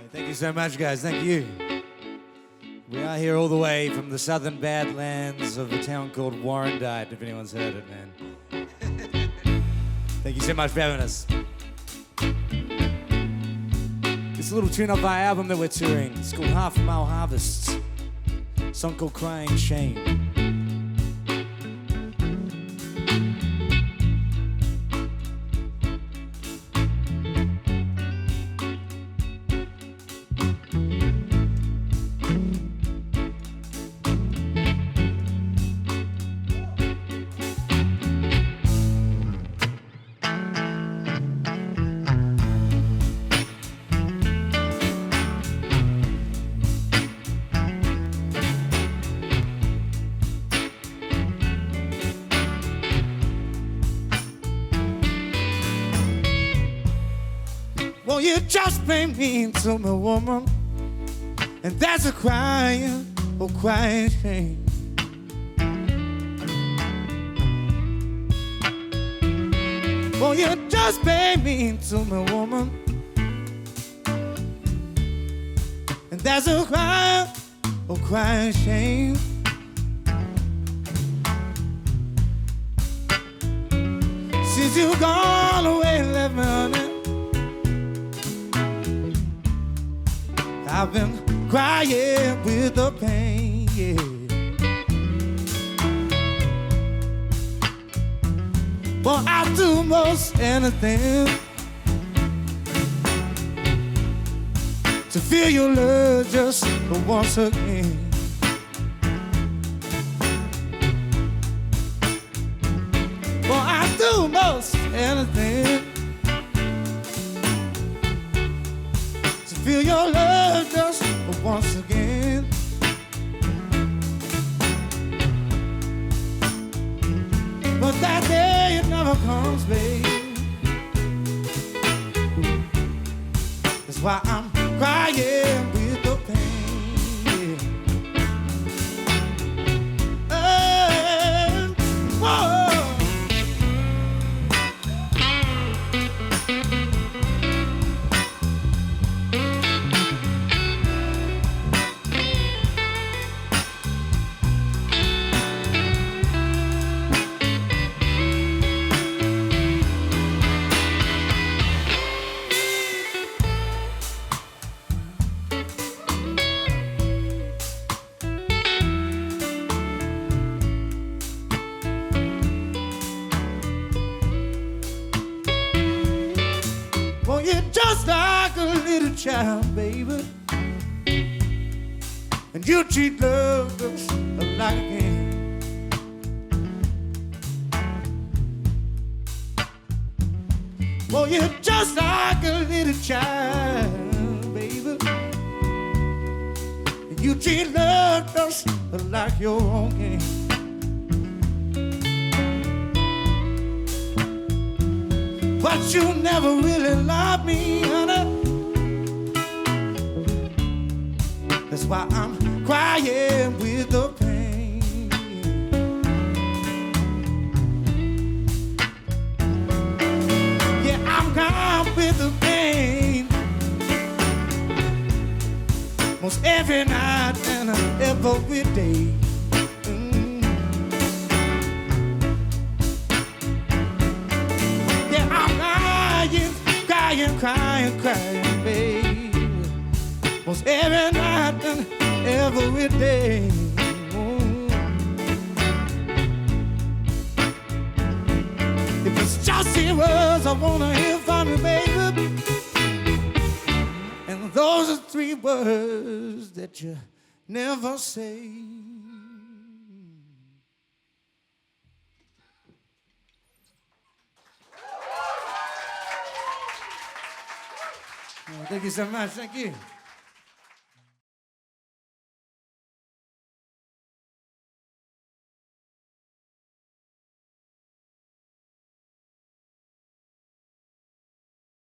Thank you so much, guys. Thank you. We are here all the way from the southern badlands of a town called Warrandyte, if anyone's heard it, man. Thank you so much for having us. It's a little tune off our album that we're touring. It's called Half a Mile Harvests. A song called Crying Shame. Well, you just made me to my woman, and that's a crying, oh crying shame. Well, you just made me to my woman, and that's a crying, oh crying shame. Since you gone away and left me, honey, I've been crying with the pain, yeah. Well, I'd do most anything to feel your love just once again. Well, I'd do most anything feel your love just once again. But that day it never comes, babe. That's why I'm crying with the pain. Whoa. Well, you're just like a little child, baby, and you treat love just like a game. Well, you're just like a little child, baby, and you treat love just like your own game. But you never really loved me, honey. That's why I'm crying with the pain. Yeah, I'm crying with the pain most every night and every day. Crying, crying, baby, most every night and every day. If it's just the words I wanna hear from you, baby, and those are 3 words that you never say. Thank you so much. Thank you.